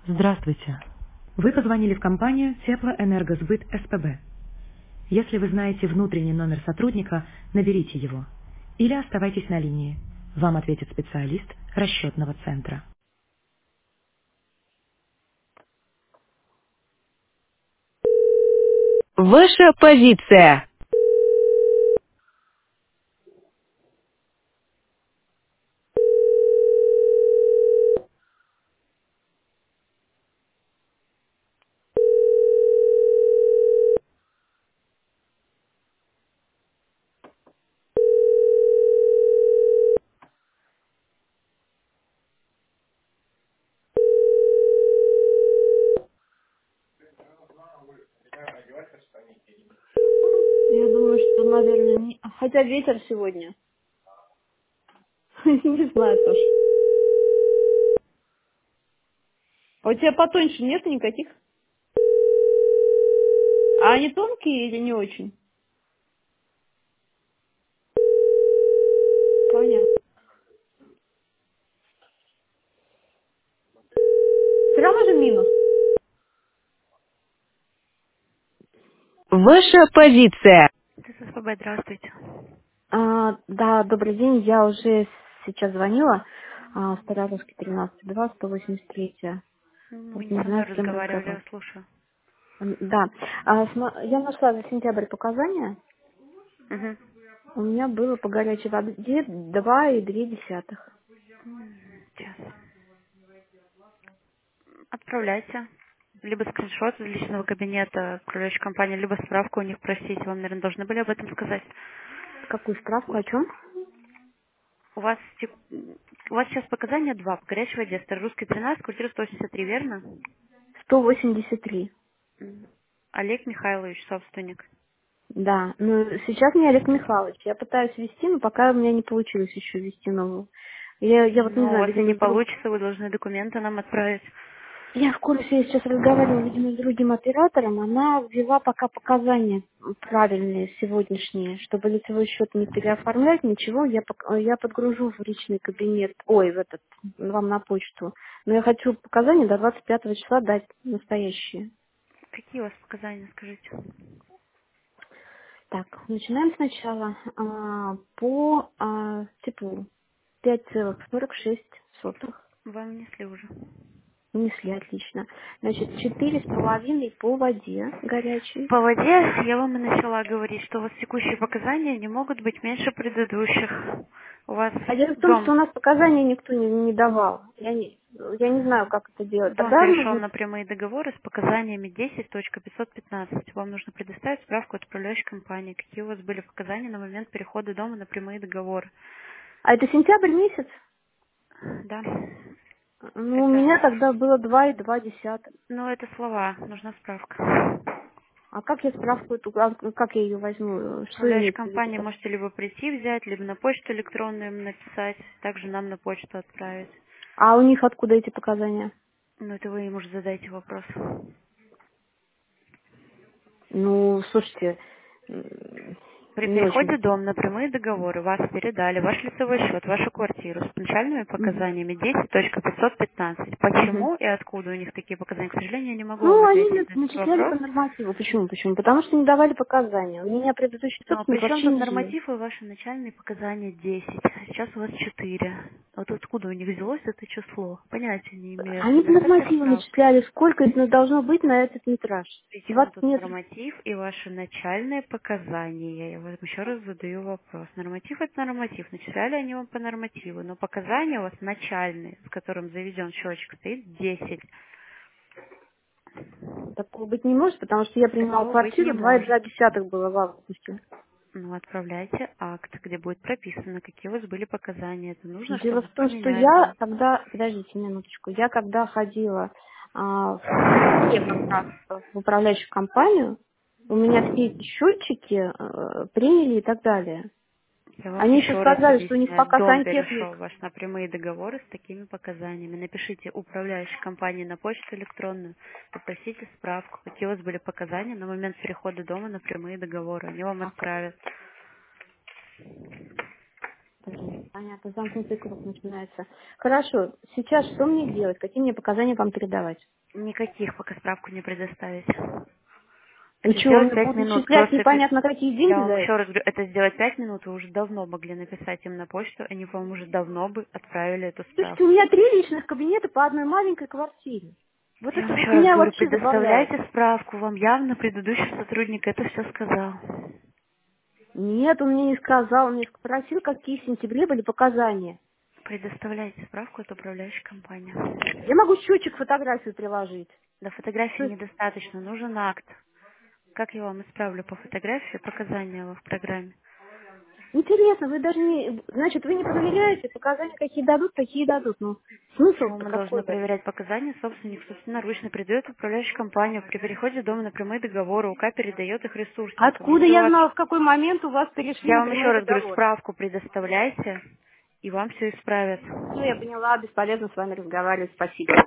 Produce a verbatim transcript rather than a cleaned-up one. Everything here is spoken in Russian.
Здравствуйте. Вы позвонили в компанию Теплоэнергосбыт СПБ. Если вы знаете внутренний номер сотрудника, наберите его. Или оставайтесь на линии. Вам ответит специалист расчетного центра. Ваша позиция. Я думаю, что, наверное, не... Хотя ветер сегодня. Не знаю тоже. А у тебя потоньше нет никаких? А они тонкие или не очень? Понятно. Все равно же минус. Ваша позиция. СПБ, здравствуйте. А, да, добрый день. Я уже сейчас звонила. А, Старорусский тринадцать два, сто восемьдесят три. М, Вы Вот не не со мной знаю, с кем разговаривали, я разговаривать. вас слушаю. М, Да. А, сма- я нашла за сентябрь показания. Мгм. У меня было по горячей воде два и две десятых. Сейчас. Отправляйте. Либо скриншот из личного кабинета управляющей компании, либо справку у них просить. Вам, наверное, должны были об этом сказать. Какую справку, о чем? У вас, тек- у вас сейчас показания два по горячей воде. Старорусский тринадцать, квартира сто восемьдесят три, верно? сто восемьдесят три. М. Олег Михайлович, собственник. Да, ну сейчас не Олег Михайлович. Я пытаюсь ввести, но пока у меня не получилось еще ввести новую. Я, я вот не Но у знаю, вас и не видимо, с друг... получится, вы должны документы нам отправить. Я в курсе, я сейчас разговаривала, видимо, с другим оператором. Она ввела пока показания правильные, сегодняшние, чтобы лицевой счет не переоформлять, ничего. Я, пок- я подгружу в личный кабинет, ой, в этот, вам на почту. Но я хочу показания до двадцать пятого числа дать настоящие. Какие у вас показания, скажите? Так, начинаем сначала. А, по а, теплу. пять целых сорок шесть сотых. Вам внесли уже. Внесли, отлично. Значит, четыре с половиной по воде горячей. По воде я вам и начала говорить, что у вас текущие показания не могут быть меньше предыдущих. У вас А дело в том, что дом, у нас показания никто не, не давал. Я не, я не знаю, как это делать. дом Тогда перешел нужно... на прямые договоры с показаниями десять точка пятьсот пятнадцать. Вам нужно предоставить справку от управляющей компании, какие у вас были показания на момент перехода дома на прямые договоры. А это сентябрь месяц? Да. Ну, у Это, меня тогда было два и два десятых. ну, это слова, нужна справка. А как я справку эту, а как я ее возьму? Что Управляющей имеется в виду? компании можете либо прийти взять, либо на почту электронную им написать, также нам на почту отправить. А у них откуда эти показания? Ну, это вы им уже задайте вопрос. Ну, слушайте, м, При не очень. переходе в дом на прямые договоры вас передали ваш лицевой счет, вашу квартиру с начальными Мгм. показаниями десять точка пятьсот пятнадцать. Мгм. Почему и откуда у них такие показания? К сожалению, я не могу вам Ну, они на- ответить на этот начисляли по вопрос. нормативу. Почему? Почему? Потому что не давали показания. У меня предыдущий Ну, а собственник при чем вообще тут не жил. норматив и ваши начальные показания десять? Сейчас у вас четыре. Вот откуда у них взялось это число? Понятия не имею. Они по Предоставьте нормативу справку. начисляли, сколько это должно быть на этот метраж. Причем Двадцать тут метров. норматив и ваши начальные показания? Я вам еще раз задаю вопрос. Норматив это норматив. Начисляли они вам по нормативу, но показания у вас начальные, с которым заведен счетчик, стоит десять. Такого быть не может, потому что я принимала Такого быть не квартиру, два и может. два десятых было в августе. Ну, отправляйте акт, где будет прописано, какие у вас были показания. Это нужно, Дело чтобы в том, что поменять я, дом. когда, подождите минуточку, я когда ходила а, в феврале как раз в управляющую компанию, у меня все эти счетчики э, приняли и так далее. Я вам Они еще еще раз сказали, что у них объясняю. пока Дом перешел сантехник. ваш на прямые договоры с такими показаниями. Напишите управляющей компании на почту электронную, попросите справку, какие у вас были показания на момент перехода дома на прямые договоры. Они вам А, как- отправят. Понятно, замкнутый круг начинается. Хорошо, сейчас что мне делать? Какие мне показания вам передавать? Никаких, пока справку не предоставить. И Это что, вы сделать мне пять будут минут. начислять Просто это- непонятно какие я деньги вам за еще это? раз говорю, это сделать пять минут, вы уже давно могли написать им на почту, они вам уже давно бы отправили эту Слушайте, у справку. меня три личных кабинета по одной маленькой квартире. Вот Я это вам вот еще раз меня говорю, вообще забавляет. предоставляйте справку, вам явно предыдущий сотрудник это все сказал. Нет, он мне не сказал, он мне спросил, какие в сентябре были показания. Предоставляйте справку от управляющей компании. Я могу счетчик фотографию приложить. До фотографии То есть, недостаточно, нужен акт. Как я вам исправлю по фотографии показания в программе? интересно, вы даже не... Значит, вы не проверяете, показания какие дадут, такие дадут. Ну, Почему смысл-то мы должны какой-то? проверять показания? Собственник собственноручно передает в управляющую компанию. При переходе дома на прямые договоры УК передает их ресурсникам. Откуда Если у я вас... знала, в какой момент у вас перешли Я на вам еще прямой раз говорю, договор? справку предоставляйте, и вам все исправят. Все, я поняла, бесполезно с вами разговаривать, спасибо.